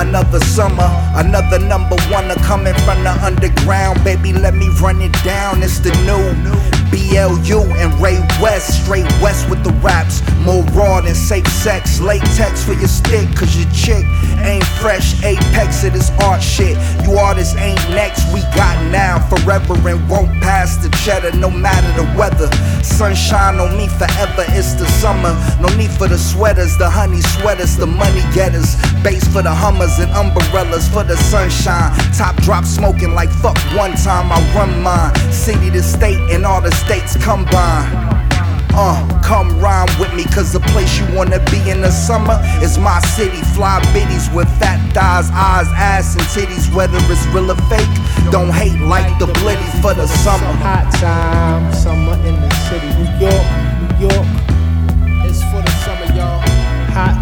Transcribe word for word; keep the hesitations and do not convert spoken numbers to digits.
Another summer, another number one coming from the underground. Baby, let me run it down. It's the new B L U and Ray West, straight west with the raps. More raw than safe sex. Latex for your stick, cause your chick ain't fresh. Apex of this art shit. You artists ain't next, we got now. Forever and won't pass the cheddar, no matter the weather. Sunshine on me forever, it's the summer. No need for the sweaters, the honey sweaters, the money getters. Bass for the Hummers and umbrellas for the sunshine. Top drop smoking like fuck one time, I run mine. City to state and all the states combine. Uh, come rhyme with me, cause the place you wanna be in the summer is my city. Fly biddies with fat thighs, eyes, ass, and titties. Whether it's real or fake, don't hate like the blitty for the summer. Hot time, summer in the city. New York, New York.